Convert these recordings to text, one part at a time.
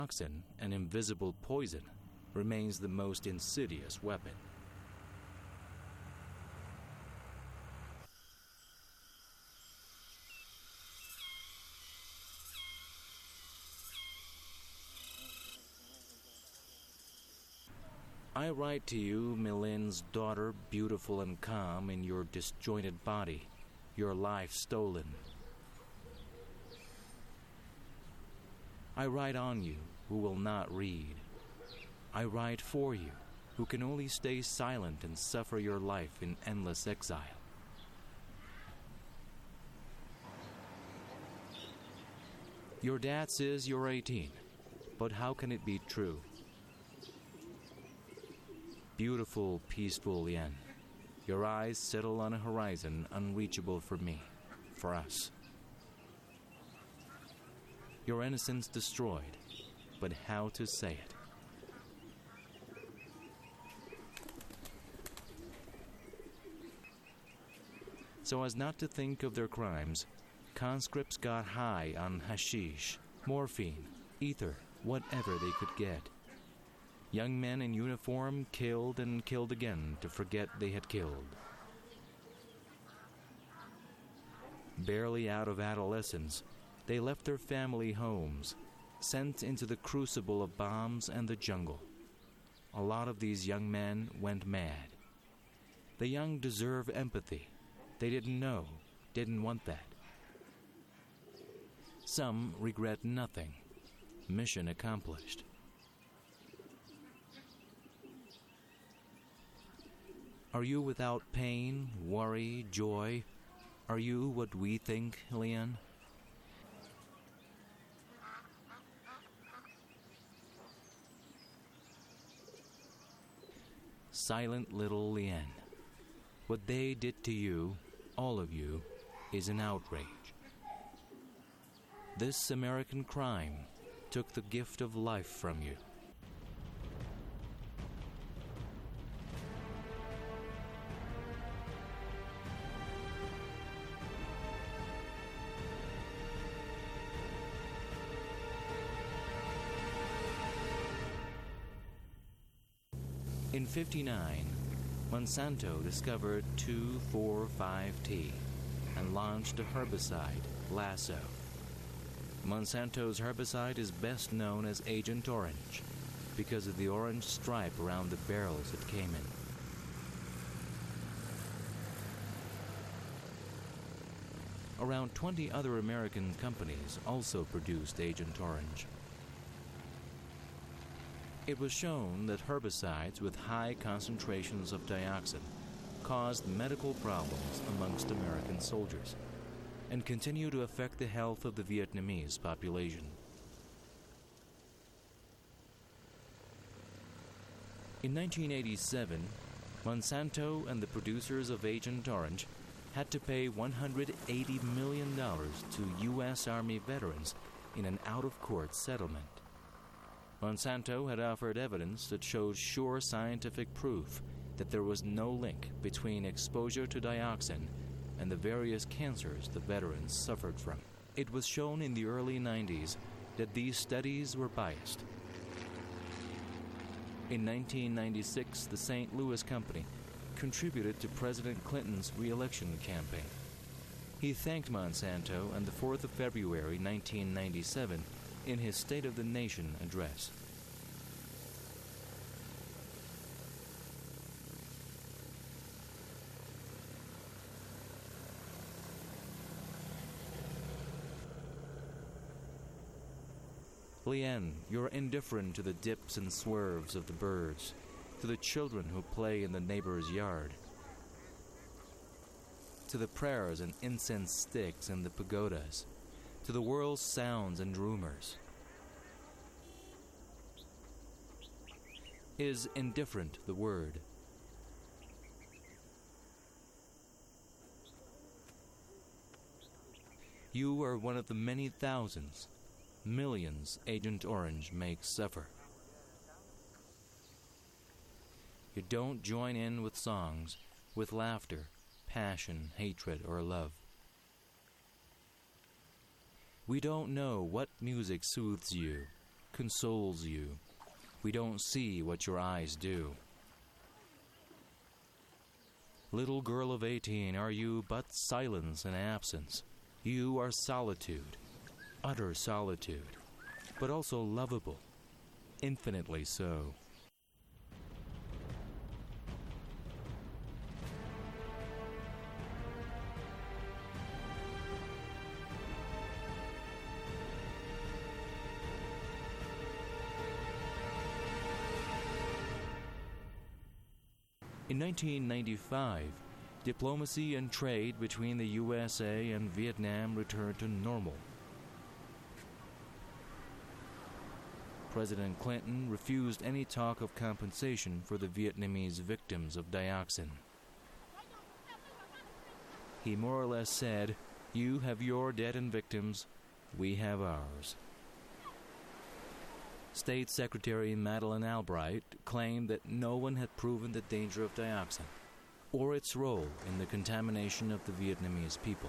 Dioxin, an invisible poison, remains the most insidious weapon. I write to you, Milin's daughter, beautiful and calm in your disjointed body, your life stolen. I write on you, who will not read. I write for you, who can only stay silent and suffer your life in endless exile. Your dad says you're 18, but how can it be true? Beautiful, peaceful Lien, your eyes settle on a horizon unreachable for me, for us. Your innocence destroyed, but how to say it? So as not to think of their crimes, conscripts got high on hashish, morphine, ether, whatever they could get. Young men in uniform killed and killed again to forget they had killed. Barely out of adolescence, they left their family homes, sent into the crucible of bombs and the jungle. A lot of these young men went mad. The young deserve empathy. They didn't know, didn't want that. Some regret nothing. Mission accomplished. Are you without pain, worry, joy? Are you what we think, Lien? Silent little Lien. What they did to you, all of you, is an outrage. This American crime took the gift of life from you. In 1959, Monsanto discovered 2,4,5-T and launched a herbicide, Lasso. Monsanto's herbicide is best known as Agent Orange because of the orange stripe around the barrels it came in. Around 20 other American companies also produced Agent Orange. It was shown that herbicides with high concentrations of dioxin caused medical problems amongst American soldiers and continue to affect the health of the Vietnamese population. In 1987, Monsanto and the producers of Agent Orange had to pay $180 million to U.S. Army veterans in an out-of-court settlement. Monsanto had offered evidence that showed sure scientific proof that there was no link between exposure to dioxin and the various cancers the veterans suffered from. It was shown in the early 90s that these studies were biased. In 1996, the St. Louis Company contributed to President Clinton's re-election campaign. He thanked Monsanto on the 4th of February 1997 in his State of the Nation address. Lien, you're indifferent to the dips and swerves of the birds, to the children who play in the neighbor's yard, to the prayers and incense sticks in the pagodas, to the world's sounds and rumors. Is indifferent the word? You are one of the many thousands, millions Agent Orange makes suffer. You don't join in with songs, with laughter, passion, hatred, or love. We don't know what music soothes you, consoles you. We don't see what your eyes do. Little girl of 18, are you but silence and absence? You are solitude, utter solitude, but also lovable, infinitely so. In 1995, diplomacy and trade between the USA and Vietnam returned to normal. President Clinton refused any talk of compensation for the Vietnamese victims of dioxin. He more or less said, "You have your dead and victims, we have ours." State Secretary Madeleine Albright claimed that no one had proven the danger of dioxin or its role in the contamination of the Vietnamese people.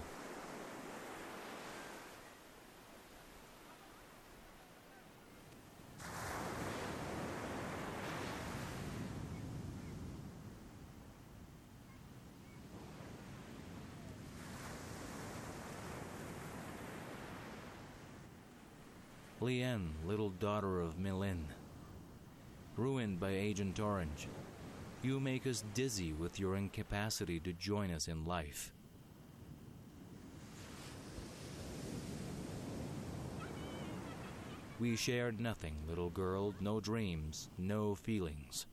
Lien, little daughter of My Linh, ruined by Agent Orange, you make us dizzy with your incapacity to join us in life. We shared nothing, little girl, no dreams, no feelings.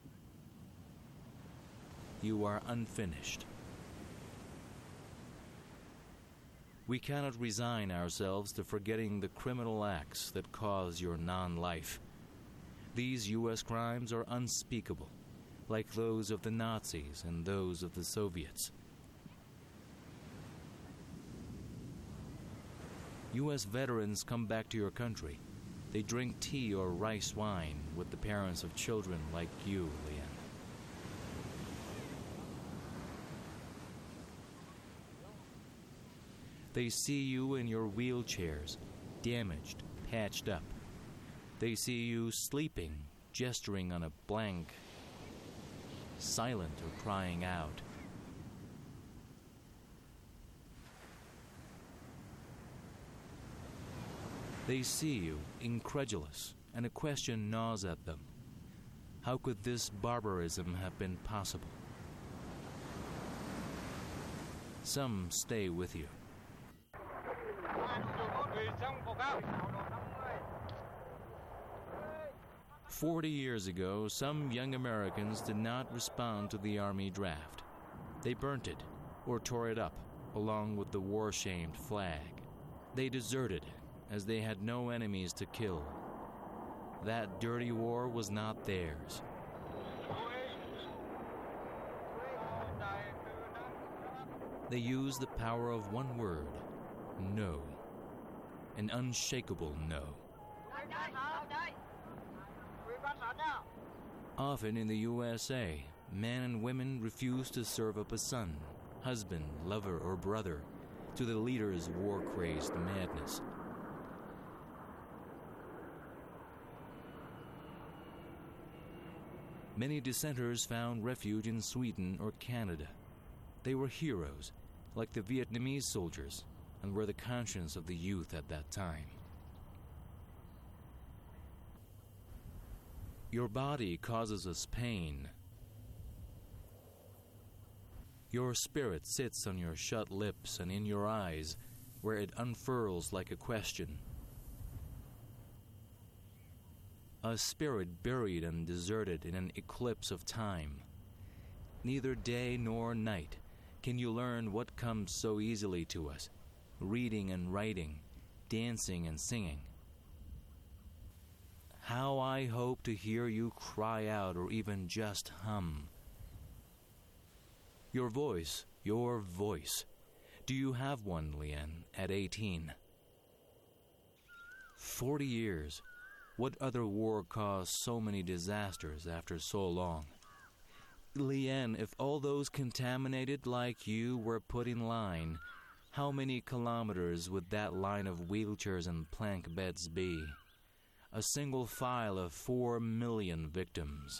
You are unfinished. We cannot resign ourselves to forgetting the criminal acts that cause your non-life. These U.S. crimes are unspeakable, like those of the Nazis and those of the Soviets. U.S. veterans come back to your country. They drink tea or rice wine with the parents of children like you, Lien. They see you in your wheelchairs, damaged, patched up. They see you sleeping, gesturing on a blank, silent or crying out. They see you, incredulous, and a question gnaws at them. How could this barbarism have been possible? Some stay with you. 40 years ago, some young Americans did not respond to the Army draft. They burnt it, or tore it up, along with the war-shamed flag. They deserted, as they had no enemies to kill. That dirty war was not theirs. They used the power of one word, no. An unshakable no. Often in the USA, men and women refuse to serve up a son, husband, lover, or brother to the leader's war-crazed madness. Many dissenters found refuge in Sweden or Canada. They were heroes, like the Vietnamese soldiers, and were the conscience of the youth at that time. Your body causes us pain. Your spirit sits on your shut lips and in your eyes, where it unfurls like a question. A spirit buried and deserted in an eclipse of time. Neither day nor night can you learn what comes so easily to us, reading and writing, dancing and singing. How I hope to hear you cry out or even just hum. Your voice. Do you have one, Lien, at 18? 40 years. What other war caused so many disasters after so long? Lien, if all those contaminated like you were put in line, how many kilometers would that line of wheelchairs and plank beds be? a single file of 4 million victims.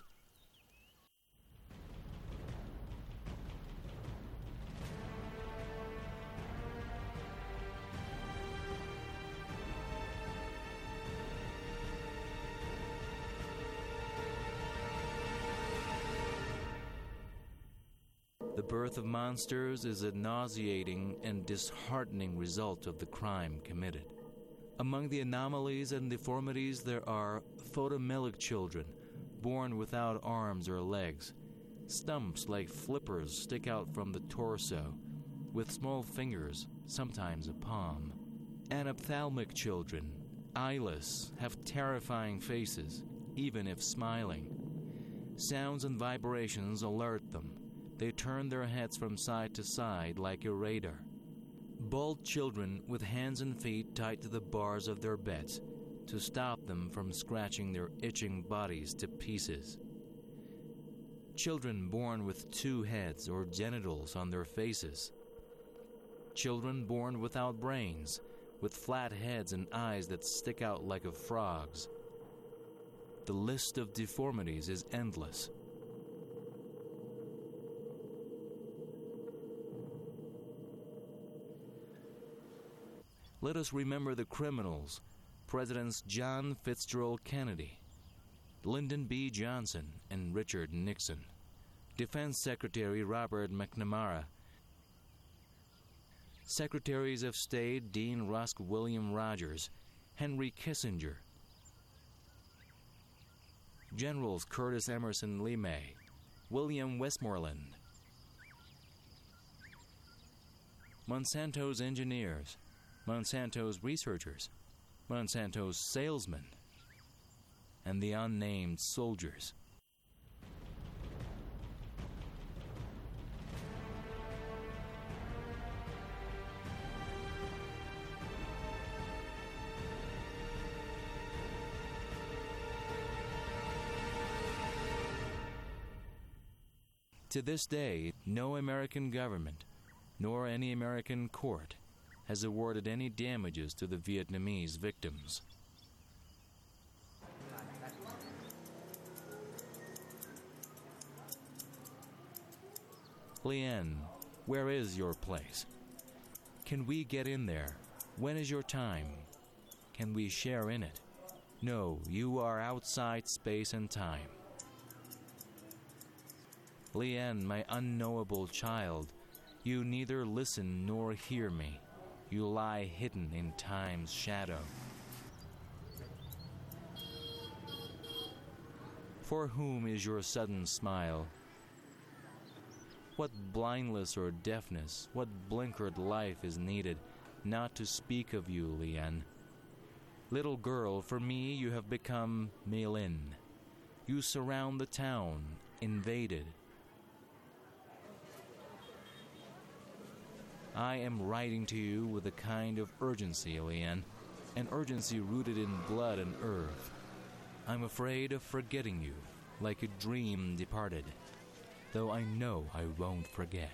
The birth of monsters is a nauseating and disheartening result of the crime committed. Among the anomalies and deformities there are photomelic children, born without arms or legs. Stumps like flippers stick out from the torso, with small fingers, sometimes a palm. Anophthalmic children, eyeless, have terrifying faces, even if smiling. Sounds and vibrations alert them. They turn their heads from side to side like a radar. Bald children with hands and feet tied to the bars of their beds to stop them from scratching their itching bodies to pieces. Children born with 2 heads or genitals on their faces. Children born without brains, with flat heads and eyes that stick out like a frog's. The list of deformities is endless. Let us remember the criminals: Presidents John Fitzgerald Kennedy, Lyndon B. Johnson, and Richard Nixon, Defense Secretary Robert McNamara, Secretaries of State Dean Rusk William Rogers, Henry Kissinger, Generals Curtis Emerson LeMay, William Westmoreland, Monsanto's engineers, Monsanto's researchers, Monsanto's salesmen, and the unnamed soldiers. To this day, no American government, nor any American court, has awarded any damages to the Vietnamese victims. Leanne, where is your place? Can we get in there? When is your time? Can we share in it? No, you are outside space and time. Leanne, my unknowable child, you neither listen nor hear me. You lie hidden in time's shadow. For whom is your sudden smile? What blindness or deafness, what blinkered life is needed not to speak of you, Leanne? Little girl, for me you have become Mei-Lin. You surround the town, invaded. I am writing to you with a kind of urgency, Leanne, an urgency rooted in blood and earth. I'm afraid of forgetting you, like a dream departed, though I know I won't forget.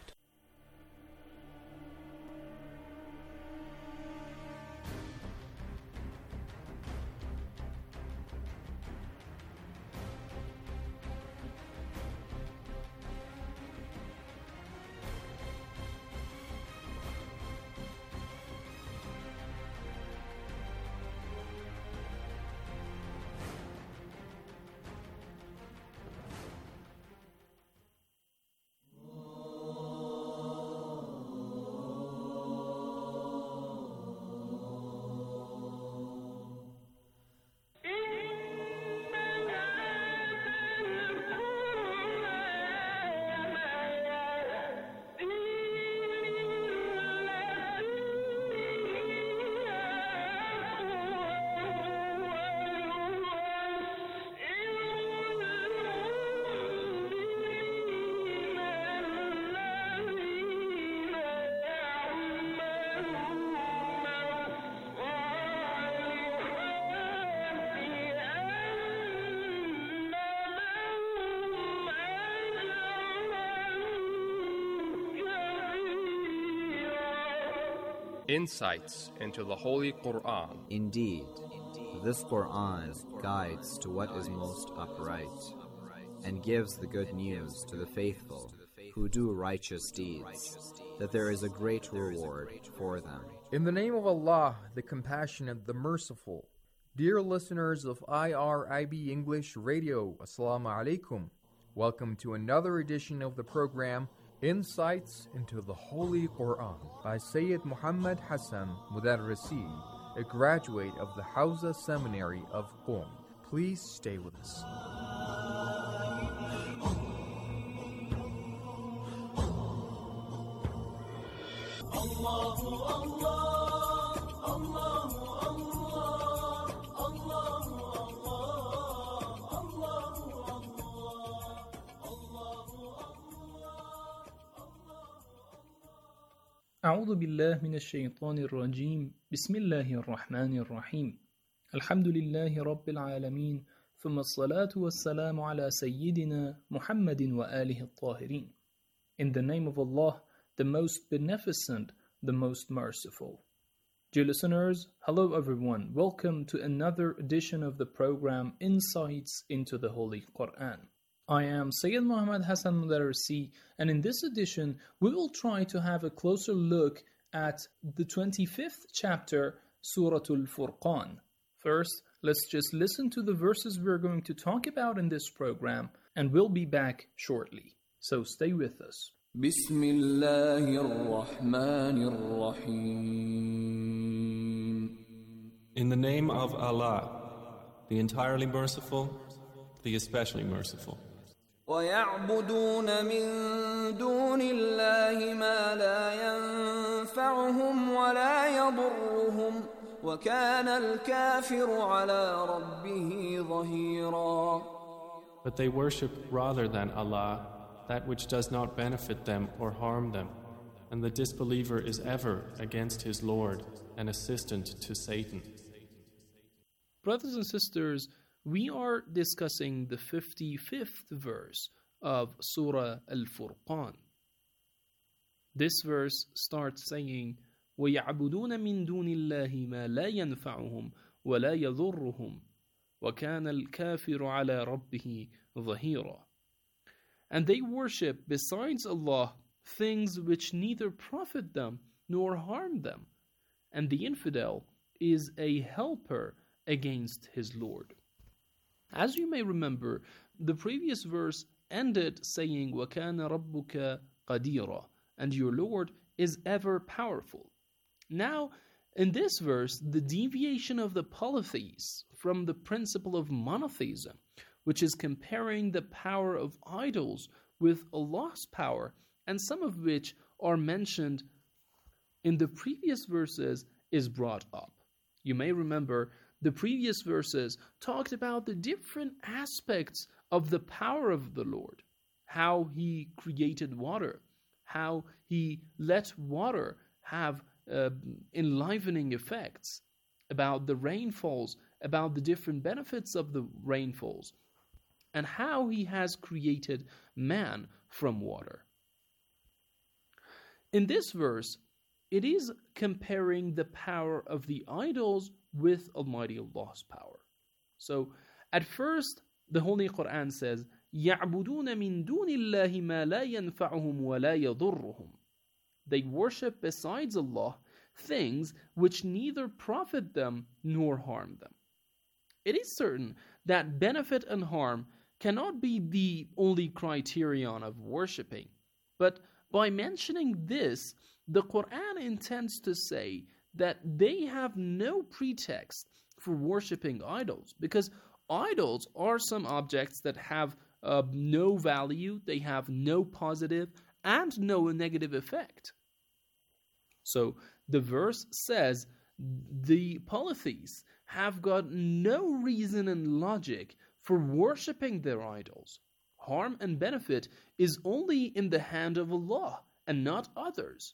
Insights into the Holy Quran. Indeed, this Quran guides to what is most upright and gives the good news to the faithful who do righteous deeds, that there is a great reward for them. In the name of Allah, the Compassionate, the Merciful. Dear listeners of IRIB English Radio, Assalamu alaikum. Welcome to another edition of the program Insights into the Holy Quran by Sayyid Muhammad Hassan Mudarrisi, a graduate of the Hawza Seminary of Qom. Please stay with us. أعوذ بالله من الشيطان الرجيم بسم الله الرحمن الرحيم الحمد لله رب العالمين ثم الصلاة والسلام على سيدنا محمد وآله الطاهرين. In the name of Allah, the most beneficent, the most merciful. Dear listeners, hello everyone. Welcome to another edition of the program Insights into the Holy Quran. I am Sayyid Muhammad Hassan Mudarrisi, and in this edition, we will try to have a closer look at the 25th chapter, Surah Al-Furqan. First, let's just listen to the verses we're going to talk about in this program, and we'll be back shortly. So stay with us. Bismillahir-Rahmanir-Rahim. In the name of Allah, the entirely merciful, the especially merciful. وَيَعْبُدُونَ مِن دُونِ اللَّهِ مَا لَا يَنفَعُهُمْ وَلَا يَضُرُّهُمْ وَكَانَ الْكَافِرُ عَلَى رَبِّهِ ظَهِيرًا. But they worship rather than Allah that which does not benefit them or harm them, and the disbeliever is ever against his Lord, an assistant to Satan. Brothers and sisters, we are discussing the 55th verse of Surah Al-Furqan. This verse starts saying, وَيَعْبُدُونَ مِن دُونِ اللَّهِ مَا لَا يَنفَعُهُمْ وَلَا يَضُرُّهُمْ وَكَانَ الْكَافِرُ عَلَى رَبِّهِ ظَهِيرًا. And they worship besides Allah things which neither profit them nor harm them, and the infidel is a helper against his Lord. As you may remember, the previous verse ended saying, وَكَانَ رَبُّكَ قَدِيرًا, and your Lord is ever powerful. Now, in this verse, the deviation of the polytheists from the principle of monotheism, which is comparing the power of idols with Allah's power, and some of which are mentioned in the previous verses, is brought up. You may remember the previous verses talked about the different aspects of the power of the Lord, how He created water, how He let water have enlivening effects, about the rainfalls, about the different benefits of the rainfalls, and how He has created man from water. In this verse, it is comparing the power of the idols with Almighty Allah's power. So, at first, the Holy Quran says, يَعْبُدُونَ مِن دُونِ اللَّهِ مَا لَا يَنفَعُهُمْ وَلَا يَضُرُّهُمْ. They worship besides Allah things which neither profit them nor harm them. It is certain that benefit and harm cannot be the only criterion of worshipping, but by mentioning this, the Quran intends to say that they have no pretext for worshipping idols, because idols are some objects that have no value, they have no positive and no negative effect. So the verse says the polytheists have got no reason and logic for worshipping their idols. Harm and benefit is only in the hand of Allah and not others.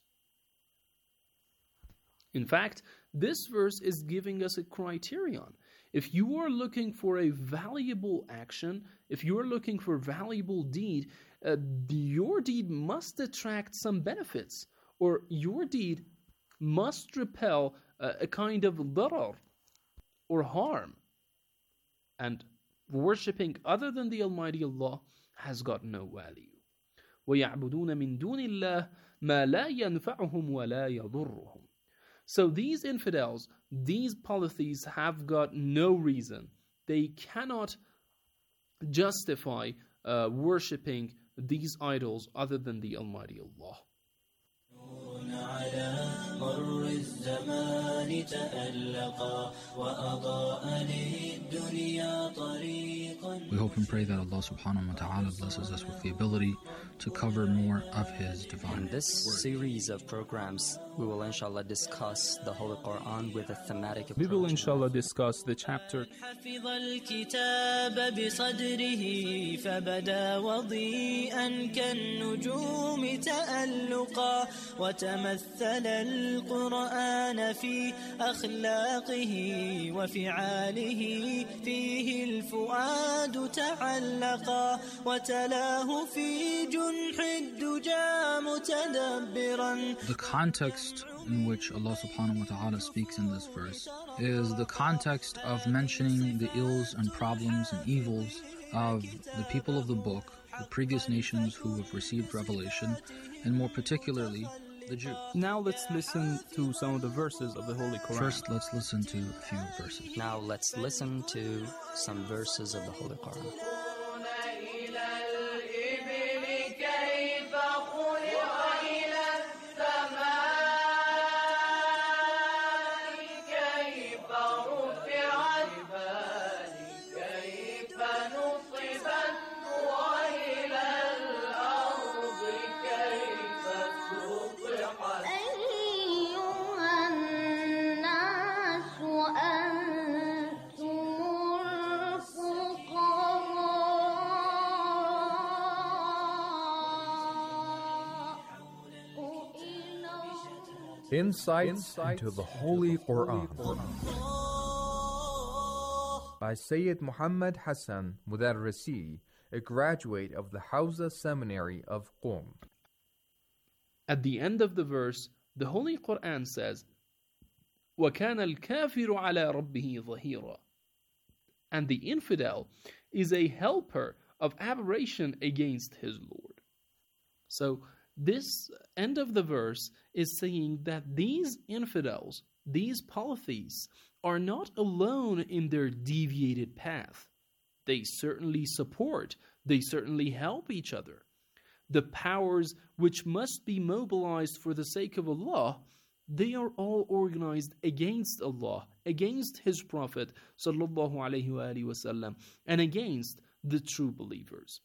In fact, this verse is giving us a criterion. If you are looking for a valuable action, if you are looking for a valuable deed, your deed must attract some benefits, or your deed must repel a kind of darar or harm. And worshipping other than the Almighty Allah has got no value. وَيَعْبُدُونَ مِن دُونِ اللَّهِ مَا لَا يَنْفَعُهُمْ وَلَا يَضُرُّهُم. So these infidels, these polytheists have got no reason. They cannot justify worshipping these idols other than the Almighty Allah. We hope and pray that Allah subhanahu wa ta'ala blesses us with the ability to cover more of His divine. In this series of programs, we will inshallah discuss the Holy Quran with a thematic approach. We will inshallah discuss the chapter حفظ الكتاب بصدره فبدا وضيئا كالنجوم تألقا وتمثل القرآن في أخلاقه وفعاله فيه الفؤاد تعلقا وتلاه في جنح الدجى متدبرا. The context in which Allah subhanahu wa ta'ala speaks in this verse is the context of mentioning the ills and problems and evils of the people of the book, the previous nations who have received revelation, and more particularly the Jews. Now let's listen to some of the verses of the Holy Quran. First, let's listen to a few verses. Now let's listen to some verses of the Holy Quran. Insights into the Holy Quran by Sayyid Muhammad Hassan Mudarrisi, a graduate of the Hawza Seminary of Qom. At the end of the verse, the Holy Quran says, وَكَانَ الْكَافِرُ عَلَى رَبِّهِ ظَهِيرًا. And the infidel is a helper of aberration against his Lord. So, this end of the verse is saying that these infidels, these polytheists, are not alone in their deviated path. They certainly support, they certainly help each other. The powers which must be mobilized for the sake of Allah, they are all organized against Allah, against His Prophet sallallahu alaihi wasallam, and against the true believers.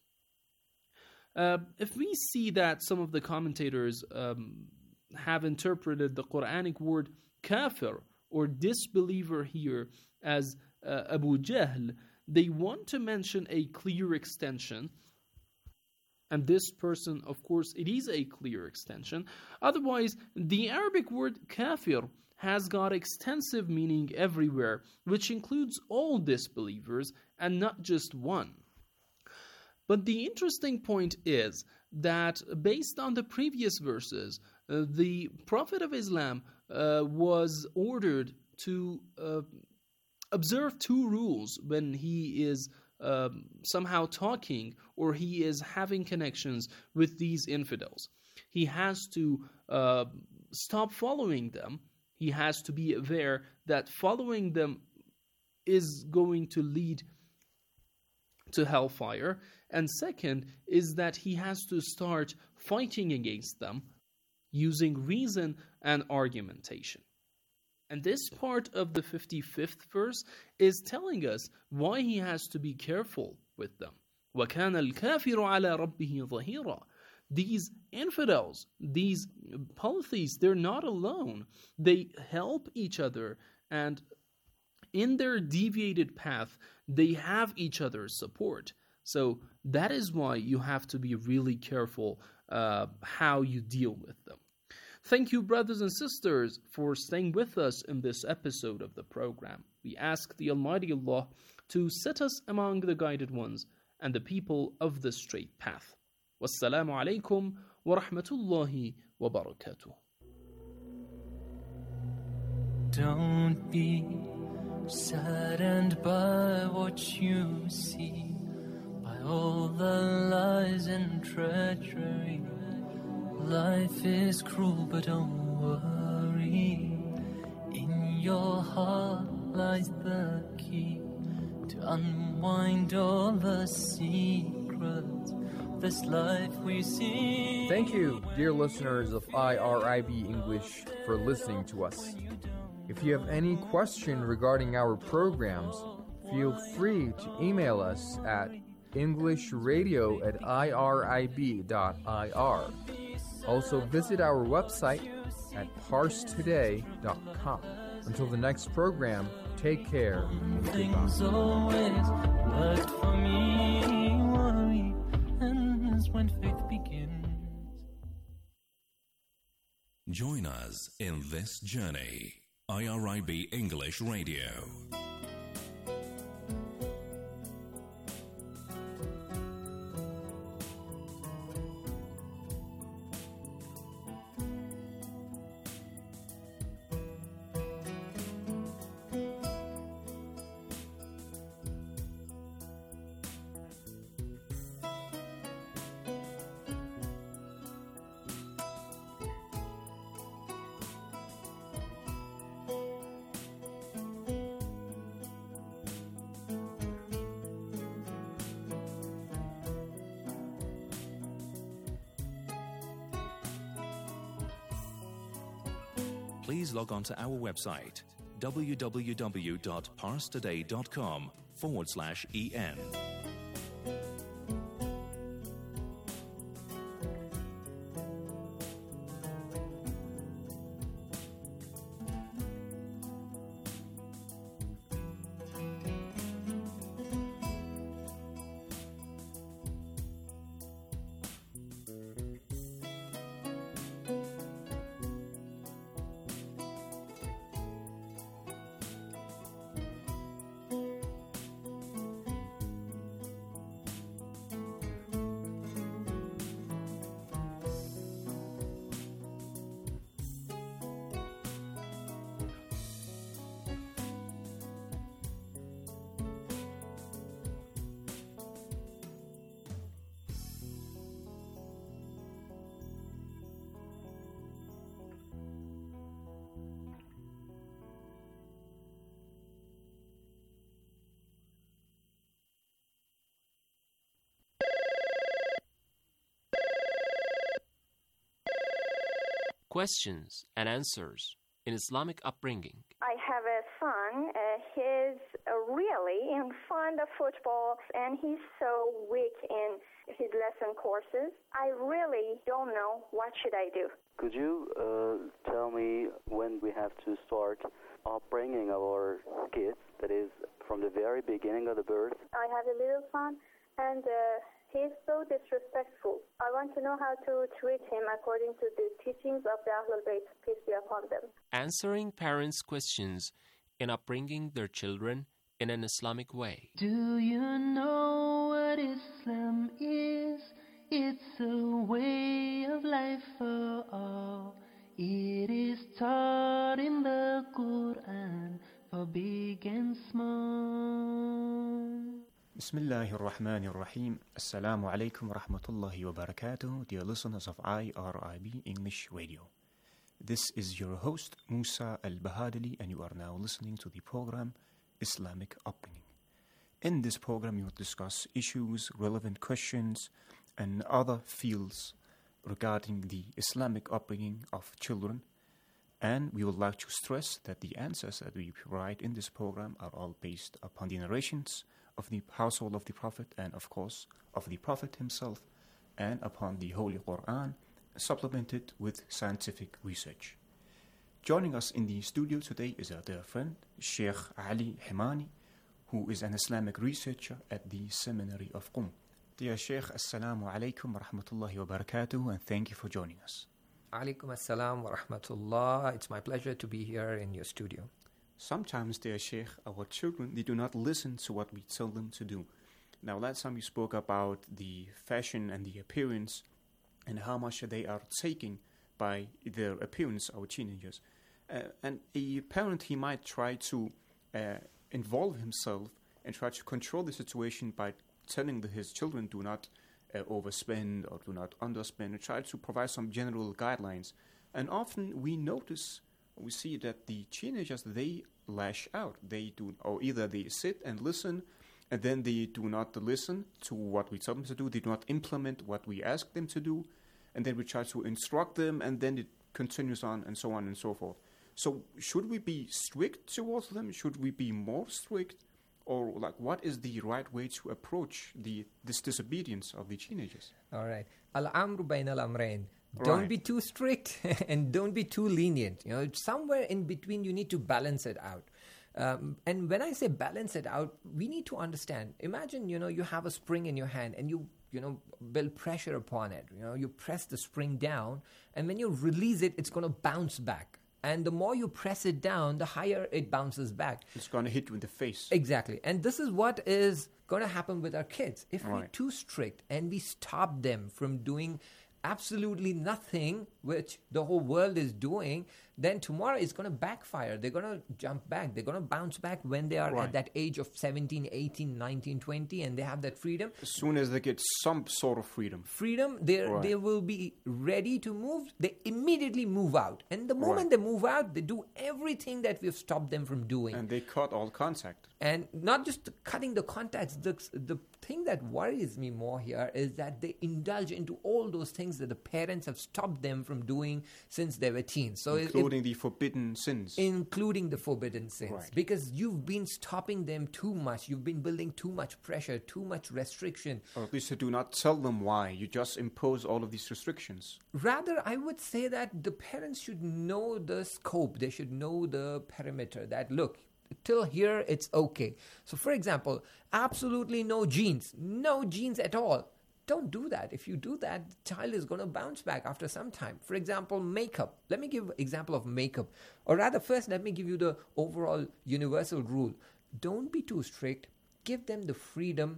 If we see that some of the commentators have interpreted the Quranic word kafir or disbeliever here as Abu Jahl, they want to mention a clear extension. And this person, of course, it is a clear extension. Otherwise, the Arabic word kafir has got extensive meaning everywhere, which includes all disbelievers and not just one. But the interesting point is that based on the previous verses, the Prophet of Islam was ordered to observe two rules when he is somehow talking or he is having connections with these infidels. He has to stop following them. He has to be aware that following them is going to lead to hellfire. And second is that he has to start fighting against them using reason and argumentation. And this part of the 55th verse is telling us why he has to be careful with them. وَكَانَ الْكَافِرُ عَلَى رَبِّهِ ظَهِيرًا. These infidels, these polytheists, they're not alone. They help each other, and in their deviated path, they have each other's support. So that is why you have to be really careful how you deal with them. Thank you, brothers and sisters, for staying with us in this episode of the program. We ask the Almighty Allah to set us among the guided ones and the people of the straight path. Wassalamu alaikum wa rahmatullahi wa barakatuh. don't be saddened by what you see, by all the lies and treachery. Life is cruel, but don't worry. In your heart lies the key to unwind all the secrets of this life we see. Thank you, dear listeners of IRIB English, for listening to us. If you have any question regarding our programs, feel free to email us at englishradio@irib.ir. Also visit our website at parstoday.com. Until the next program, take care. Things always worked for me. Worry ends when faith begins. Join us in this journey. IRIB English Radio. Please log on to our website, www.parstoday.com/en. Questions and answers in Islamic upbringing. I have a son. He's really fond of football, and he's so weak in his lesson courses. I really don't know what should I do. Could you tell me when we have to start upbringing our kids, that is, from the very beginning of the birth? I have a little son, and he's so disrespectful. I want to know how to treat him according to the teachings of the Ahlul Bayt, peace be upon them. Answering parents' questions in upbringing their children in an Islamic way. Do you know what Islam is? It's a way of life for all. It is taught in the Quran for big and small. Bismillahir Rahmanir Rahim. Assalamu alaikum wa rahmatullahi wa barakatuh, dear listeners of IRIB English Radio. This is your host, Musa Al-Bahadali, and you are now listening to the program Islamic Upbringing. In this program, we will discuss issues, relevant questions, and other fields regarding the Islamic upbringing of children. And we would like to stress that the answers that we provide in this program are all based upon the narrations of the household of the Prophet and, of course, of the Prophet himself, and upon the Holy Quran, supplemented with scientific research. Joining us in the studio today is our dear friend, Sheikh Ali Himani, who is an Islamic researcher at the Seminary of Qum. Dear Sheikh, Assalamu alaikum wa rahmatullahi wa barakatuh, and thank you for joining us. Alaikum assalam wa rahmatullah. It's my pleasure to be here in your studio. Sometimes, dear Sheikh, our children, they do not listen to what we tell them to do. Now, last time we spoke about the fashion and the appearance and how much they are taking by their appearance, our teenagers. And a parent, he might try to involve himself and try to control the situation by telling his children do not overspend or do not underspend, and try to provide some general guidelines. And often we see that the teenagers, they lash out. They do, or either they sit and listen, and then they do not listen to what we tell them to do. They do not implement what we ask them to do, and then we try to instruct them, and then it continues on and so forth. So should we be strict towards them? Should we be more strict? Or like, what is the right way to approach this disobedience of the teenagers? All right. Al-amru bayn al-amrayn. Don't be too strict and don't be too lenient. Somewhere in between, you need to balance it out. And when I say balance it out, we need to understand. Imagine, you have a spring in your hand and you build pressure upon it. You press the spring down, and when you release it, it's going to bounce back. And the more you press it down, the higher it bounces back. It's going to hit you in the face. Exactly. And this is what is going to happen with our kids. If we're too strict and we stop them from doing absolutely nothing, which the whole world is doing, then tomorrow it's going to backfire. They're going to jump back. They're going to bounce back when they are at that age of 17, 18, 19, 20, and they have that freedom. As soon as they get some sort of freedom, they will be ready to move. They immediately move out. And the moment they move out, they do everything that we've stopped them from doing. And they cut all contact. And not just cutting the contacts. The thing that worries me more here is that they indulge into all those things that the parents have stopped them from doing since they were teens. So including the forbidden sins. Including the forbidden sins. Because you've been stopping them too much. You've been building too much pressure, too much restriction. Or at least you do not tell them why. You just impose all of these restrictions. Rather, I would say that the parents should know the scope. They should know the perimeter. That, look, till here, it's okay. So, for example, absolutely no jeans. No jeans at all. Don't do that. If you do that, the child is going to bounce back after some time. For example, makeup. Let me give an example of makeup. Or rather, first, let me give you the overall universal rule. Don't be too strict. Give them the freedom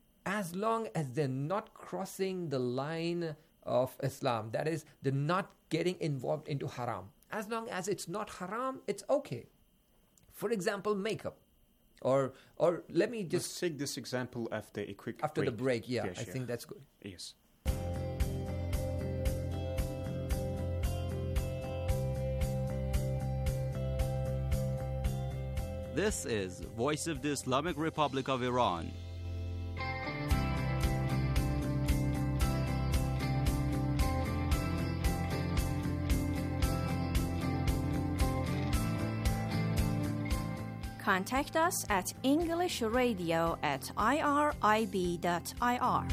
as long as they're not crossing the line of Islam. That is, they're not getting involved into haram. As long as it's not haram, it's okay. For example, makeup. Or let me just... Let's take this example after a quick After break. the break, I think that's good. Yes. This is Voice of the Islamic Republic of Iran. Contact us at englishradio@irib.ir.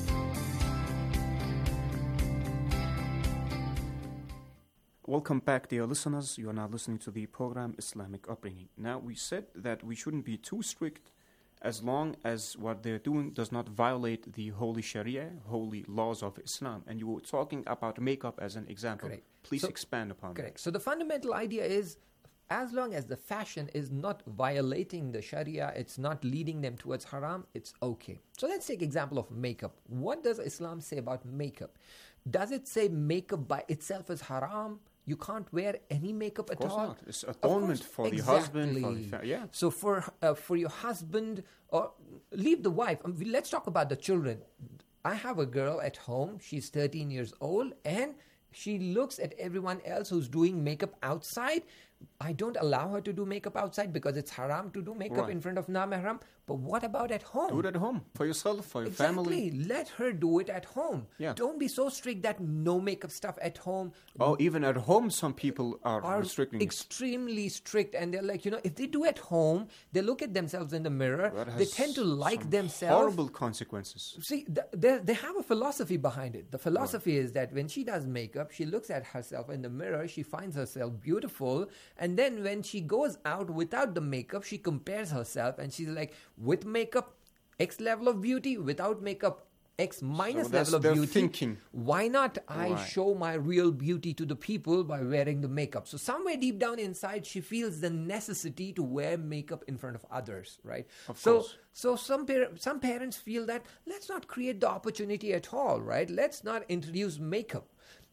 Welcome back, dear listeners. You are now listening to the program Islamic Upbringing. Now, we said that we shouldn't be too strict as long as what they're doing does not violate the holy Sharia, holy laws of Islam. And you were talking about makeup as an example. Correct. Please expand upon Correct. that. So the fundamental idea is, as long as the fashion is not violating the Sharia, it's not leading them towards haram, it's okay. So let's take example of makeup. What does Islam say about makeup? Does it say makeup by itself is haram? You can't wear any makeup at all? Of course not. It's adornment for the husband. So for your husband, or leave the wife. Let's talk about the children. I have a girl at home. She's 13 years old, and she looks at everyone else who's doing makeup outside. I don't allow her to do makeup outside because it's haram to do makeup in front of non-mahram. But what about at home? Do it at home for yourself, for your family. Let her do it at home. Don't be so strict that no makeup stuff at home. Oh, even at home, some people are restricting. Extremely strict, and they're like, if they do at home, they look at themselves in the mirror. They tend to like themselves. Horrible consequences. See, they have a philosophy behind it. The philosophy is that when she does makeup, she looks at herself in the mirror. She finds herself beautiful. And then when she goes out without the makeup, she compares herself and she's like, with makeup, X level of beauty, without makeup, X minus level of beauty. Thinking. Why not I show my real beauty to the people by wearing the makeup? So somewhere deep down inside, she feels the necessity to wear makeup in front of others, right? Of course. So some parents feel that let's not create the opportunity at all, right? Let's not introduce makeup.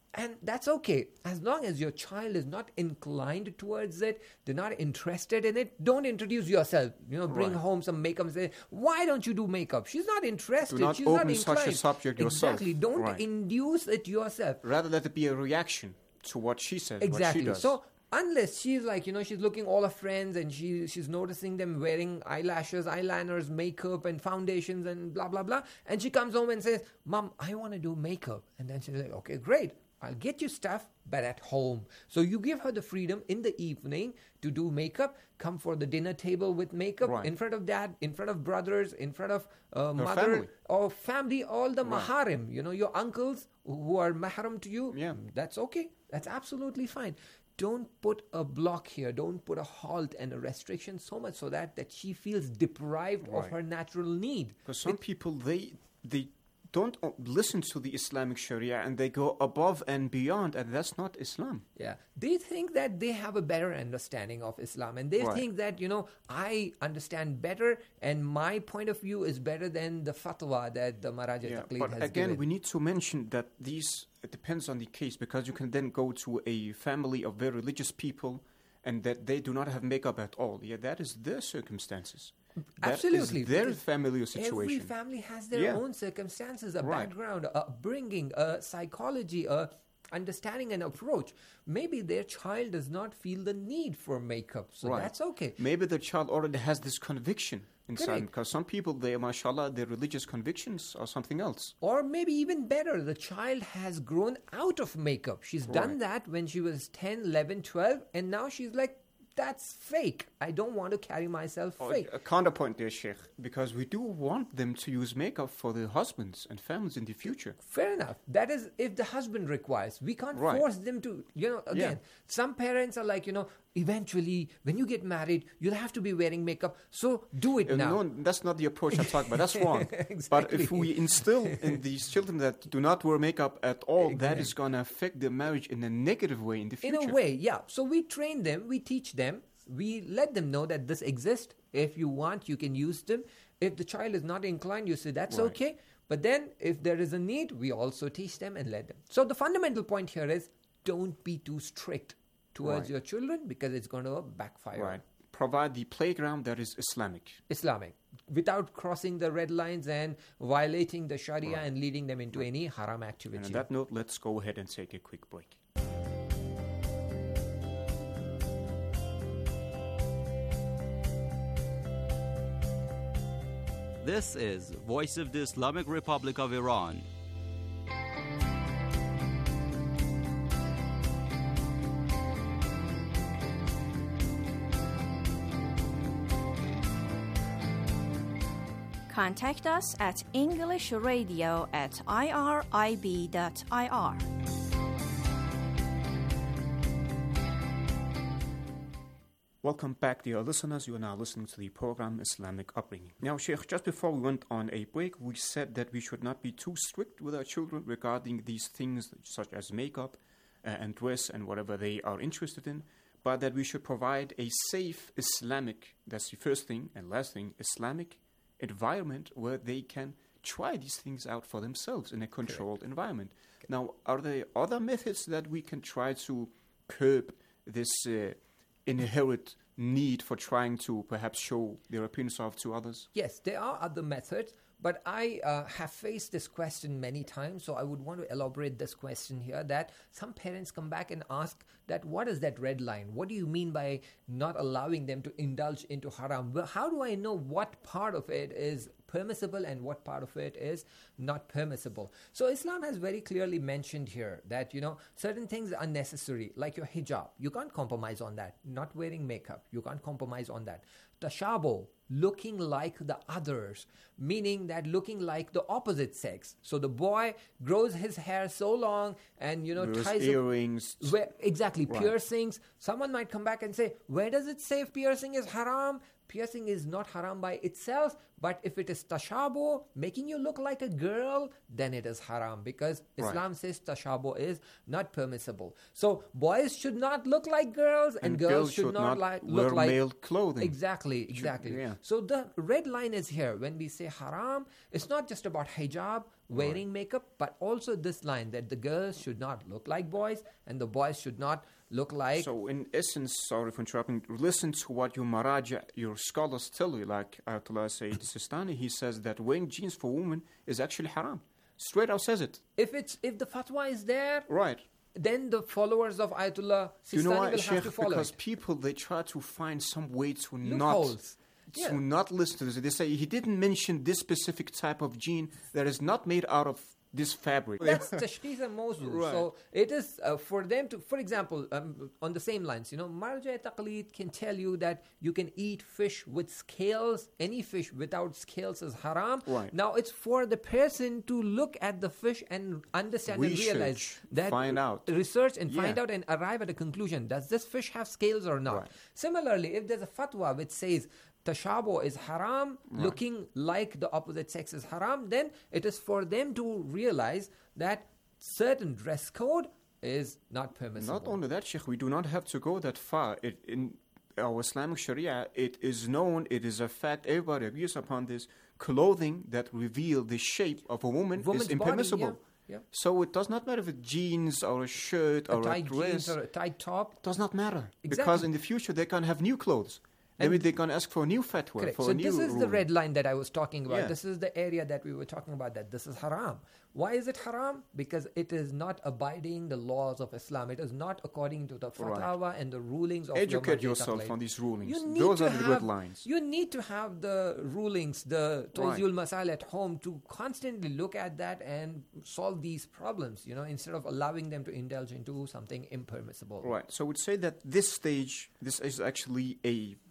And that's okay. As long as your child is not inclined towards it, they're not interested in it, don't introduce yourself. Bring home some makeup and say, why don't you do makeup? She's not interested. Do not She's open not inclined. such a subject yourself. Exactly. Don't induce it yourself. Rather let it be a reaction to what she says, exactly. what she does. So unless she's like, she's looking all her friends and she's noticing them wearing eyelashes, eyeliners, makeup and foundations and blah, blah, blah. And she comes home and says, Mom, I want to do makeup. And then she's like, okay, great. I'll get you stuff, but at home. So you give her the freedom in the evening to do makeup, come for the dinner table with makeup in front of dad, in front of brothers, in front of mother family. Or family, all the maharim, your uncles who are mahram to you. Yeah. That's okay. That's absolutely fine. Don't put a block here. Don't put a halt and a restriction so much so that she feels deprived of her natural need. Because some people, they don't listen to the Islamic Sharia and they go above and beyond, and that's not Islam. Yeah. They think that they have a better understanding of Islam, and they think that, I understand better and my point of view is better than the fatwa that the Maraja Taqlid but has again, given. we need to mention that it depends on the case, because you can then go to a family of very religious people and that they do not have makeup at all. Yeah, that is their circumstances. Absolutely. That is their family situation. Every family has their own circumstances, a background, a upbringing, a psychology, a understanding and approach. Maybe their child does not feel the need for makeup, so that's okay. Maybe the child already has this conviction inside, Correct. because some people, mashallah, their religious convictions are something else. Or maybe even better, the child has grown out of makeup. She's done that when she was 10, 11, 12, and now she's like, that's fake. I don't want to carry myself fake. A counterpoint there, Sheikh, because we do want them to use makeup for their husbands and families in the future. Fair enough. That is if the husband requires. We can't force them to, again, some parents are like, eventually, when you get married, you'll have to be wearing makeup, so do it now. No, that's not the approach I'm talking about. That's wrong. Exactly. But if we instill in these children that do not wear makeup at all, that is going to affect their marriage in a negative way in the future. In a way, yeah. So we train them, we teach them, we let them know that this exists. If you want, you can use them. If the child is not inclined, you say that's okay. But then if there is a need, we also teach them and let them. So the fundamental point here is don't be too strict towards your children, because it's going to backfire. Right. Provide the playground that is Islamic, without crossing the red lines and violating the Sharia and leading them into any haram activity. And on that note, let's go ahead and take a quick break. This is Voice of the Islamic Republic of Iran. Contact us at englishradio@irib.ir. Welcome back, dear listeners. You are now listening to the program Islamic Upbringing. Now, Sheikh, just before we went on a break, we said that we should not be too strict with our children regarding these things such as makeup and dress and whatever they are interested in, but that we should provide a safe Islamic, that's the first thing, and last thing, Islamic environment where they can try these things out for themselves in a controlled environment. Now, are there other methods that we can try to curb this inherent need for trying to perhaps show their appearance off to others? Yes, there are other methods, but I have faced this question many times, so I would want to elaborate this question here, that some parents come back and ask that what is that red line? What do you mean by not allowing them to indulge into haram? Well, how do I know what part of it is permissible and what part of it is not permissible? So Islam has very clearly mentioned here that, certain things are necessary, like your hijab. You can't compromise on that. Not wearing makeup, you can't compromise on that. Tashabuh, looking like the others, meaning that looking like the opposite sex. So the boy grows his hair so long and, ties earrings. Exactly, piercings. Someone might come back and say, where does it say piercing is haram? Piercing is not haram by itself, But if it is tashabuh, making you look like a girl, then it is haram, because Islam says tashabuh is not permissible. So boys should not look like girls, and girls should not look like male clothing. Exactly. Yeah. So the red line is here. When we say haram, it's not just about hijab, wearing makeup, but also this line that the girls should not look like boys and the boys should not look like... So in essence, sorry for interrupting, listen to what your maraja, your scholars tell you, like Ayatollah Sayyid Sistani. He says that wearing jeans for women is actually haram. Straight out says it. If the fatwa is there, right, then the followers of Ayatollah Sistani will have to follow because it. people, they try to find some way to Loopholes. not listen to this. They say he didn't mention this specific type of jean that is not made out of this fabric. That's tashkhis and mawzu. Right. So it is for them to, for example, on the same lines, Marja Taqleed can tell you that you can eat fish with scales. Any fish without scales is haram. Right. Now it's for the person to look at the fish and understand and realize that, research and find out and arrive at a conclusion. Does this fish have scales or not? Right. Similarly, if there's a fatwa which says tashabuh is haram, looking like the opposite sex is haram, then it is for them to realize that certain dress code is not permissible. Not only that, Sheikh, we do not have to go that far. In our Islamic Sharia, it is known, it is a fact, everybody agrees upon this, clothing that reveal the shape of a woman is impermissible. Body, yeah. So it does not matter if it's jeans or a shirt or a dress. Jeans or a tight top. It does not matter. Exactly. Because in the future they can have new clothes. Maybe they're going to ask for a new fatwa. Correct. For so a new this is rule. the red line that I was talking about. Yeah. This is the area that we were talking about, that this is haram. Why is it haram? Because it is not abiding the laws of Islam. It is not according to the fatwa and the rulings of Educate your yourself on these rulings. Those are the red lines. You need to have the rulings, the Tawziyul Masail at home, to constantly look at that and solve these problems, instead of allowing them to indulge into something impermissible. Right. So I would say that this stage, this is actually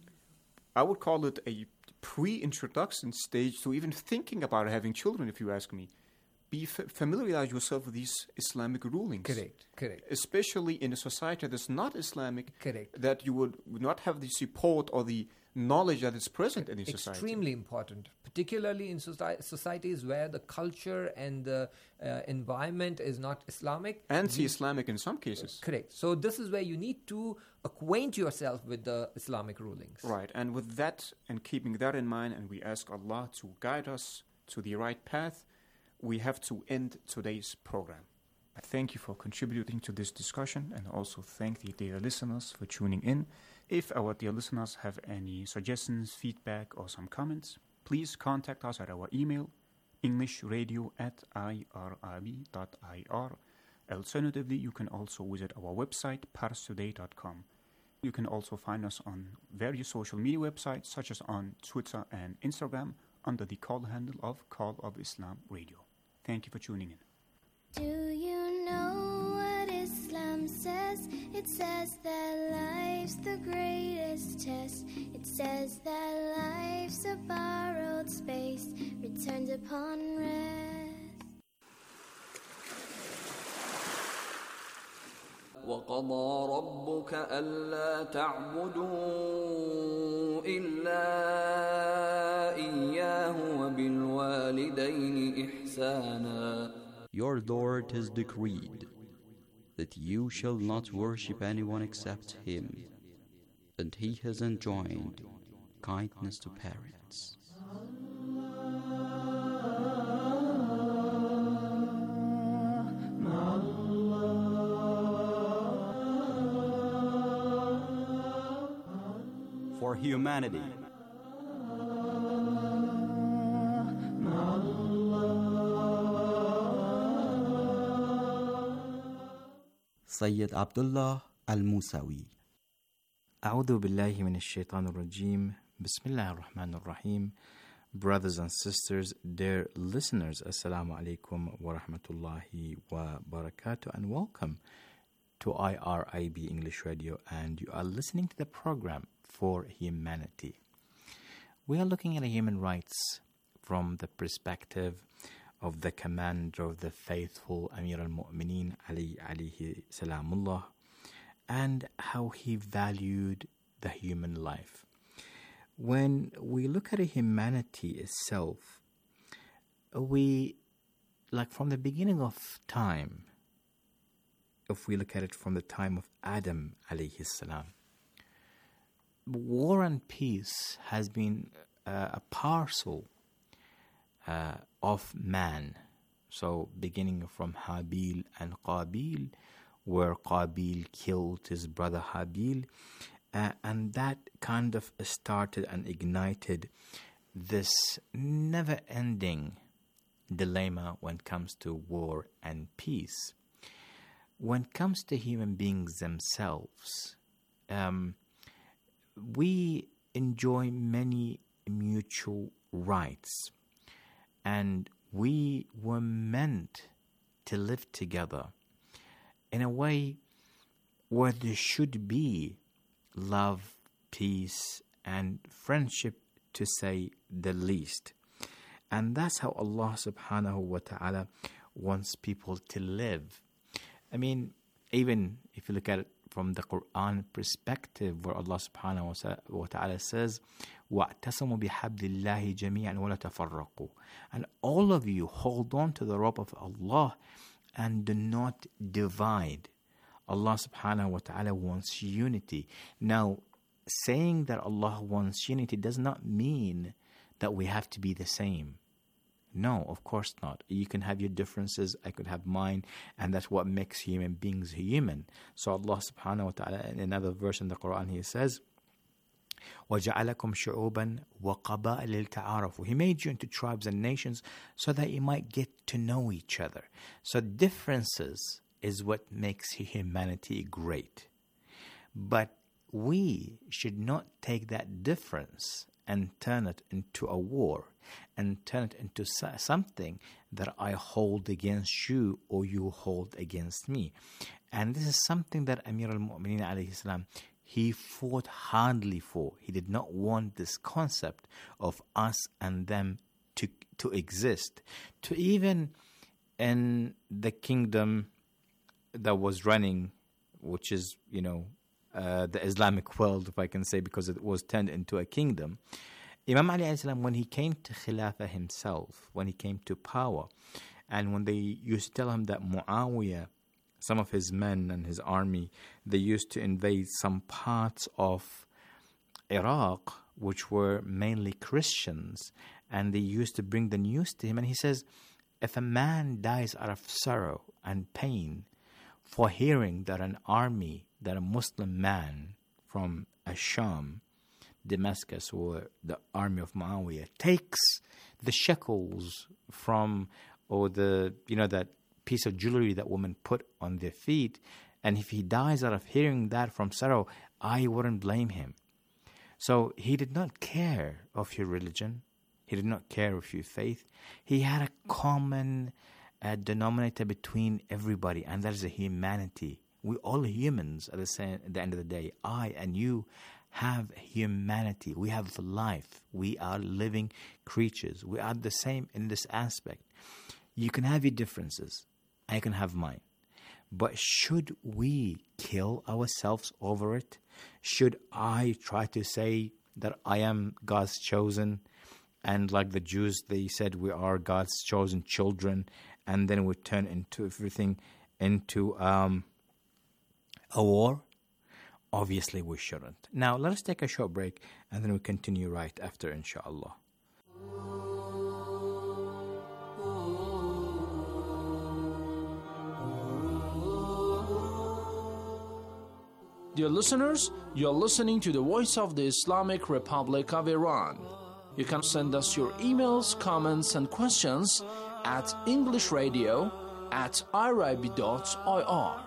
I would call it a pre-introduction stage to even thinking about having children, if you ask me. Familiarize yourself with these Islamic rulings. Correct. Especially in a society that's not Islamic, correct, that you would not have the support or the knowledge that is present in the society. Extremely important, particularly in societies where the culture and the environment is not Islamic. Anti-Islamic in some cases. Correct. So this is where you need to acquaint yourself with the Islamic rulings. Right. And with that, and keeping that in mind, and we ask Allah to guide us to the right path, we have to end today's program. I thank you for contributing to this discussion, and also thank the dear listeners for tuning in. If our dear listeners have any suggestions, feedback, or some comments, please contact us at our email, englishradio@irib.ir. Alternatively, you can also visit our website, parstoday.com. You can also find us on various social media websites, such as on Twitter and Instagram, under the call handle of Call of Islam Radio. Thank you for tuning in. Do you know what Islam says? It says that life's the greatest test. It says that life's a borrowed space, returned upon rest. وقضى ربك ألا تعبدوا إلا إياه وبالوالدين إحسانا. Your Lord has decreed that you shall not worship anyone except Him, and He has enjoined kindness to parents. For humanity. Sayyid Abdullah Al-Musawi. A'udhu billahi minash shaitanir rajim. Bismillahir rahmanir rahim. Brothers and sisters, dear listeners, Assalamu alaikum wa rahmatullahi wa barakatuh, and welcome to IRIB English Radio, and you are listening to the program For Humanity. We are looking at human rights from the perspective of the commander of the faithful, Amir al-Mu'mineen, Ali alayhi salamullah, and how he valued the human life. when we look at humanity itself, we, like from the beginning of time, if we look at it from the time of Adam alayhi salam, war and peace has been a parcel of man. So beginning from Habil and Qabil, where Qabil killed his brother Habil, and that kind of started and ignited this never-ending dilemma when it comes to war and peace. When it comes to human beings themselves, we enjoy many mutual rights, and we were meant to live together in a way where there should be love, peace, and friendship, to say the least. And that's how Allah subhanahu wa ta'ala wants people to live. I mean, even if you look at it from the Quran perspective, where Allah subhanahu wa ta'ala says, وَاعْتَصَمُوا بِحَبْلِ اللَّهِ جَمِيعًا وَلَا تَفَرَّقُوا. And all of you hold on to the rope of Allah and do not divide. Allah subhanahu wa ta'ala wants unity. Now, saying that Allah wants unity does not mean that we have to be the same. No, of course not. You can have your differences, I could have mine, and that's what makes human beings human. So Allah subhanahu wa ta'ala, in another verse in the Quran, He says, وَجَعَلَكُمْ شُعُوبًا وَقَبَائِلَ لِتَعَارَفُوا. He made you into tribes and nations so that you might get to know each other. So differences is what makes humanity great. But we should not take that difference and turn it into a war, and turn it into something that I hold against you or you hold against me. And this is something that Amir al-Mu'mineen alayhi salam, he fought hardly for. He did not want this concept of us and them to exist. To even in the kingdom that was running, which is, the Islamic world, if I can say, because it was turned into a kingdom. Imam Ali alayhi salam, when he came to Khilafah himself, when he came to power, and when they used to tell him that Muawiyah, some of his men and his army, they used to invade some parts of Iraq, which were mainly Christians, and they used to bring the news to him, and he says, if a man dies out of sorrow and pain for hearing that an army, that a Muslim man from Asham, Damascus, or the army of Muawiyah, takes the shekels from, or that piece of jewelry that women put on their feet, and if he dies out of hearing that from sorrow, I wouldn't blame him. So he did not care of your religion. He did not care of your faith. He had a common denominator between everybody, and that is a humanity. We all humans at the end of the day. I and you have humanity. We have life. We are living creatures. We are the same in this aspect. You can have your differences. I can have mine. But should we kill ourselves over it? Should I try to say that I am God's chosen? And like the Jews, they said we are God's chosen children, and then we turn into everything into a war? Obviously we shouldn't. Now let us take a short break, and then we continue right after, inshallah. Dear listeners, you're listening to the Voice of the Islamic Republic of Iran. You can send us your emails, comments, and questions at englishradio@irib.ir.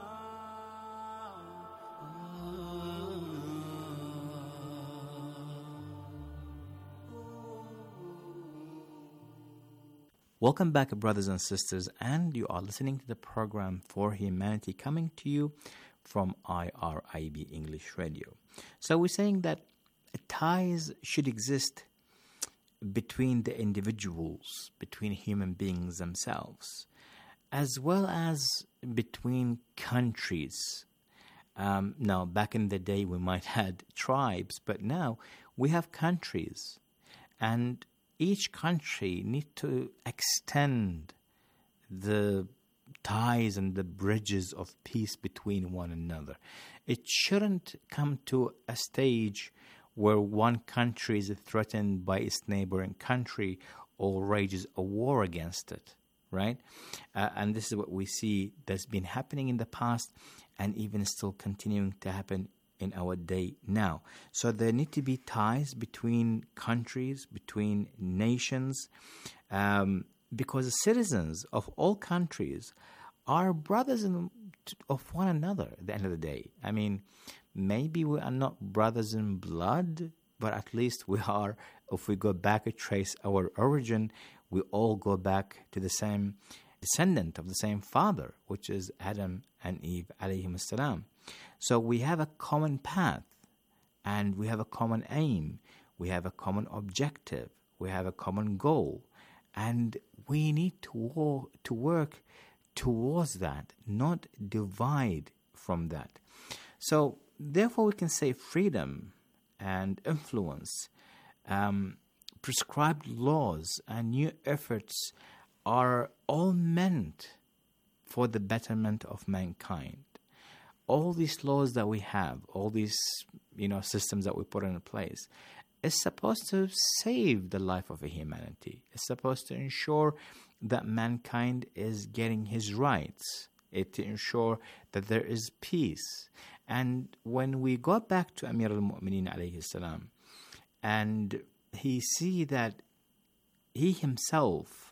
Welcome back, brothers and sisters, and you are listening to the program For Humanity, coming to you from IRIB English Radio. So we're saying that ties should exist between the individuals, between human beings themselves, as well as between countries. Now, back in the day, we might had tribes, but now we have countries, and each country need to extend the ties and the bridges of peace between one another. It shouldn't come to a stage where one country is threatened by its neighboring country or rages a war against it, right? And this is what we see that's been happening in the past and even still continuing to happen in our day now. So there need to be ties between countries, between nations, because the citizens of all countries are brothers of one another at the end of the day. I mean, maybe we are not brothers in blood, but at least we are, if we go back and trace our origin, we all go back to the same descendant of the same father, which is Adam and Eve alayhim salam. So we have a common path, and we have a common aim, we have a common objective, we have a common goal, and we need to work towards that, not divide from that. So therefore we can say freedom and influence, prescribed laws and new efforts are all meant for the betterment of mankind. All these laws that we have, all these systems that we put in place, is supposed to save the life of humanity. It's supposed to ensure that mankind is getting his rights. It to ensure that there is peace. And when we go back to Amir al-Mu'mineen alayhi salam, and he see that he himself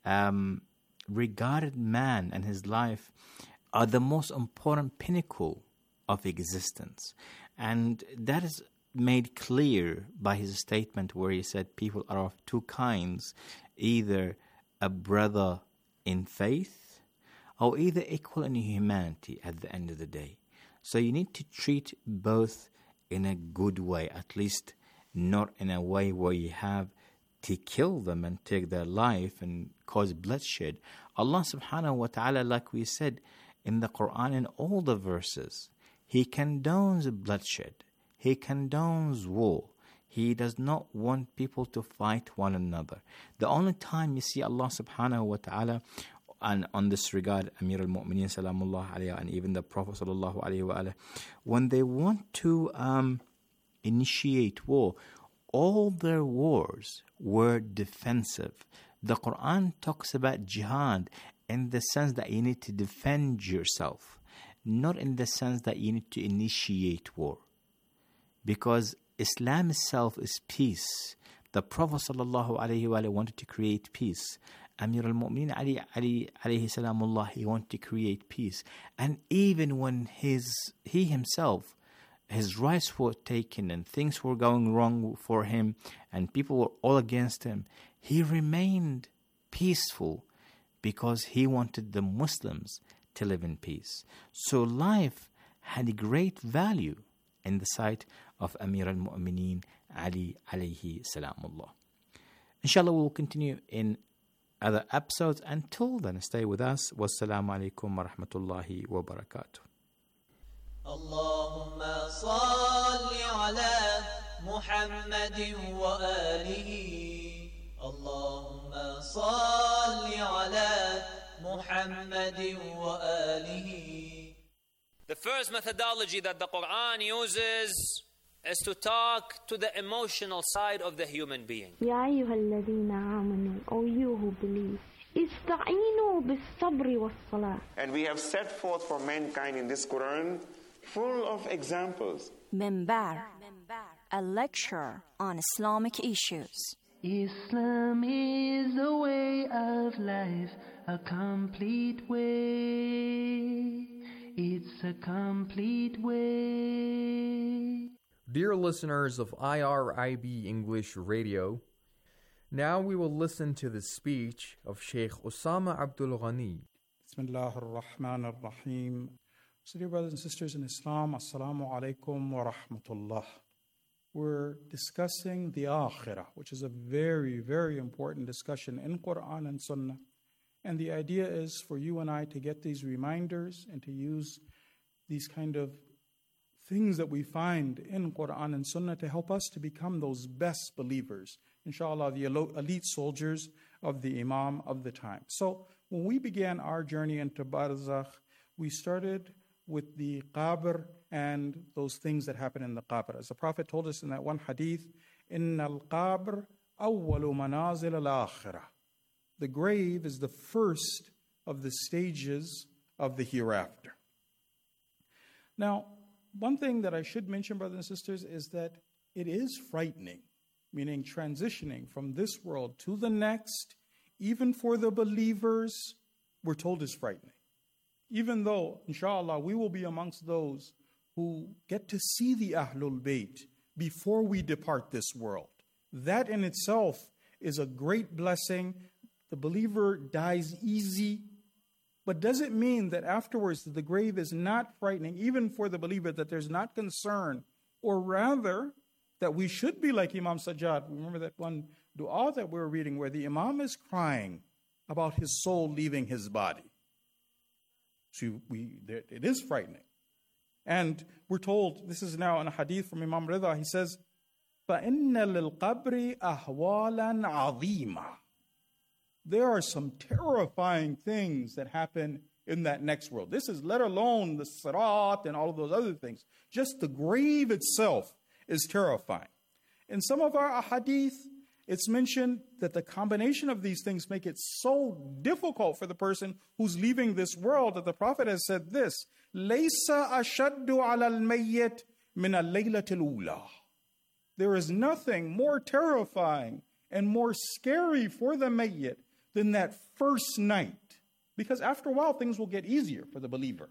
regarded man and his life are the most important pinnacle of existence. And that is made clear by his statement where he said people are of two kinds, either a brother in faith or either equal in humanity at the end of the day. So you need to treat both in a good way, at least not in a way where you have to kill them and take their life and cause bloodshed. Allah subhanahu wa ta'ala, like we said in the Quran, in all the verses, He condones bloodshed. He condones war. He does not want people to fight one another. The only time you see Allah subhanahu wa ta'ala, and on this regard, Amir al-Mu'mineen salamullah alayhi, and even the Prophet sallallahu alayhi wa alayhi, when they want to initiate war, all their wars were defensive. The Quran talks about jihad in the sense that you need to defend yourself, not in the sense that you need to initiate war. Because Islam itself is peace. The Prophet sallallahu alayhi wa wanted to create peace. Amir al-Mu'mineen Ali alayhi salamullah, he wanted to create peace. And even when he himself, his rights were taken and things were going wrong for him and people were all against him, he remained peaceful because he wanted the Muslims to live in peace. So life had great value in the sight of Amir al-Mu'mineen Ali alayhi salamullah. Inshallah, we will continue in other episodes. Until then, stay with us. Wassalamu alaikum wa rahmatullahi wa barakatuh. Allahumma salli ala Muhammadin wa alihi. Allahumma salli ala Muhammadin wa alihi. The first methodology that the Quran uses is to talk to the emotional side of the human being. يا أيها الذين آمنوا, O you who believe, استعينوا بالصبر والصلاة. And we have set forth for mankind in this Quran full of examples. Minbar, a lecture on Islamic issues. Islam is a way of life, a complete way. It's a complete way. Dear listeners of IRIB English Radio, now we will listen to the speech of Sheikh Osama Abdul Ghani. Bismillah ar-Rahman ar-Rahim. So dear brothers and sisters in Islam, Assalamu alaikum wa rahmatullah. We're discussing the Akhirah, which is a very, very important discussion in Quran and Sunnah. And the idea is for you and I to get these reminders and to use these kind of things that we find in Quran and Sunnah to help us to become those best believers. Inshallah, the elite soldiers of the Imam of the time. So when we began our journey into Barzakh, we started with the qabr and those things that happen in the qabr. As the Prophet told us in that one hadith, Inna al-qabr awwalu manazil al-akhirah. The grave is the first of the stages of the hereafter. Now, one thing that I should mention, brothers and sisters, is that it is frightening, meaning transitioning from this world to the next, even for the believers, we're told is frightening. Even though, inshallah, we will be amongst those who get to see the Ahlul Bayt before we depart this world. That in itself is a great blessing. The believer dies easy, but does it mean that afterwards the grave is not frightening, even for the believer, that there's not concern, or rather that we should be like Imam Sajjad? Remember that one dua that we were reading where the Imam is crying about his soul leaving his body. So it is frightening. And we're told, this is now in a hadith from Imam Rida, he says, فَإِنَّ لِلْقَبْرِ أَهْوَالًا عَظِيمًا. There are some terrifying things that happen in that next world. This is let alone the sirat and all of those other things. Just the grave itself is terrifying. In some of our ahadith, it's mentioned that the combination of these things make it so difficult for the person who's leaving this world that the Prophet has said this, لَيْسَ أَشَدُّ عَلَى الْمَيِّتِ مِنَ اللَّيْلَةِ الْأُولَى. There is nothing more terrifying and more scary for the mayyit than that first night. Because after a while, things will get easier for the believer.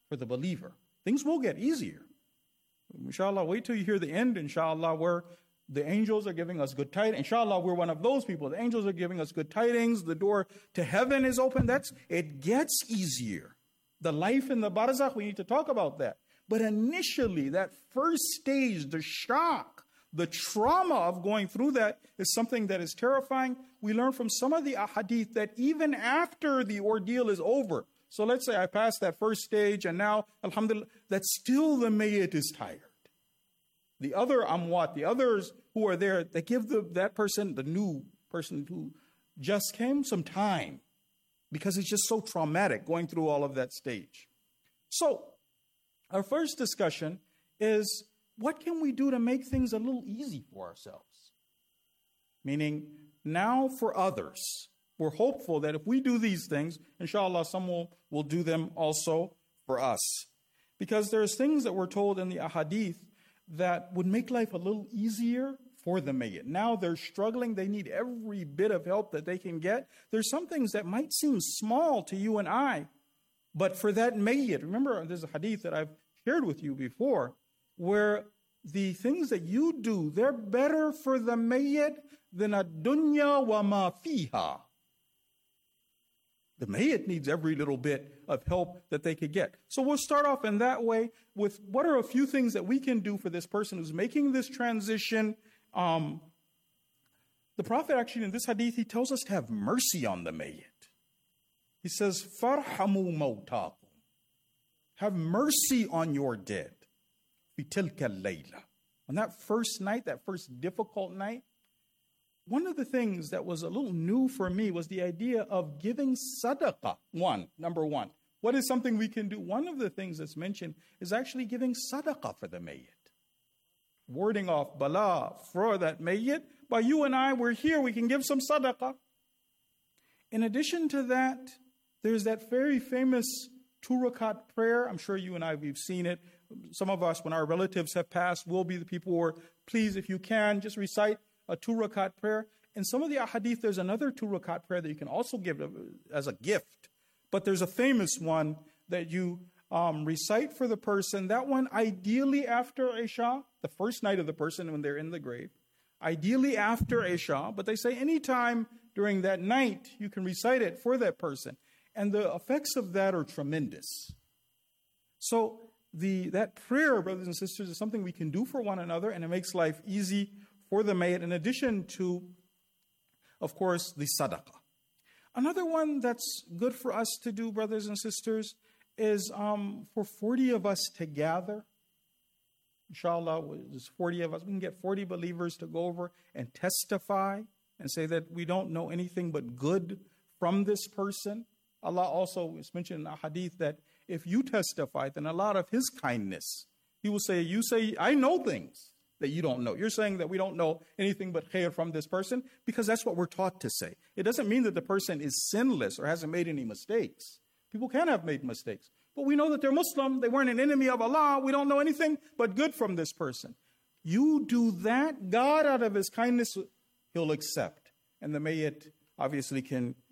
Things will get easier. Inshallah, wait till you hear the end, inshallah, where the angels are giving us good tidings. Inshallah, we're one of those people. The angels are giving us good tidings. The door to heaven is open. It gets easier. The life in the barzakh, we need to talk about that. But initially, that first stage, the shock, the trauma of going through that is something that is terrifying. We learn from some of the ahadith that even after the ordeal is over, so let's say I passed that first stage and now, alhamdulillah, that still the mayyit is tired. The other amwat, the others who are there, they give that person, the new person who just came, some time because it's just so traumatic going through all of that stage. So our first discussion is, what can we do to make things a little easy for ourselves? Meaning, now for others. We're hopeful that if we do these things, inshallah, someone will do them also for us. Because there's things that we're told in the ahadith that would make life a little easier for the mayyit. Now they're struggling. They need every bit of help that they can get. There's some things that might seem small to you and I, but for that mayyit, remember there's a hadith that I've shared with you before, where the things that you do, they're better for the mayyit than ad-dunya wa ma fiha. The mayyit needs every little bit of help that they could get. So we'll start off in that way with what are a few things that we can do for this person who's making this transition. The Prophet actually in this hadith, he tells us to have mercy on the mayyit. He says, "Farhamu mawtakum." Have mercy on your dead. Fi tilka layla. On that first night, that first difficult night, one of the things that was a little new for me was the idea of giving sadaqah. Number one. What is something we can do? One of the things that's mentioned is actually giving sadaqah for the mayyit. Warding off bala for that mayyit. By you and I, we're here, we can give some sadaqah. In addition to that, there's that very famous 2-rakat prayer. I'm sure you and I, we've seen it. Some of us, when our relatives have passed, will be the people who are, please, if you can, just recite a 2-rakat prayer. In some of the ahadith, there's another 2-rakat prayer that you can also give as a gift. But there's a famous one that you recite for the person. That one, ideally after Isha, the first night of the person when they're in the grave. Ideally after Isha, but they say anytime during that night, you can recite it for that person. And the effects of that are tremendous. So that prayer, brothers and sisters, is something we can do for one another, and it makes life easy for the mayyit, in addition to, of course, the sadaqah. Another one that's good for us to do, brothers and sisters, is for 40 of us to gather Inshallah, there's 40 of us. We can get 40 believers to go over and testify and say that we don't know anything but good from this person. Allah also is mentioned in a hadith that if you testify, then a lot of His kindness, He will say, you say, I know things that you don't know. You're saying that we don't know anything but khair from this person because that's what we're taught to say. It doesn't mean that the person is sinless or hasn't made any mistakes. People can have made mistakes. But we know that they're Muslim. They weren't an enemy of Allah. We don't know anything but good from this person. You do that, God, out of His kindness, He'll accept. And the mayyit obviously can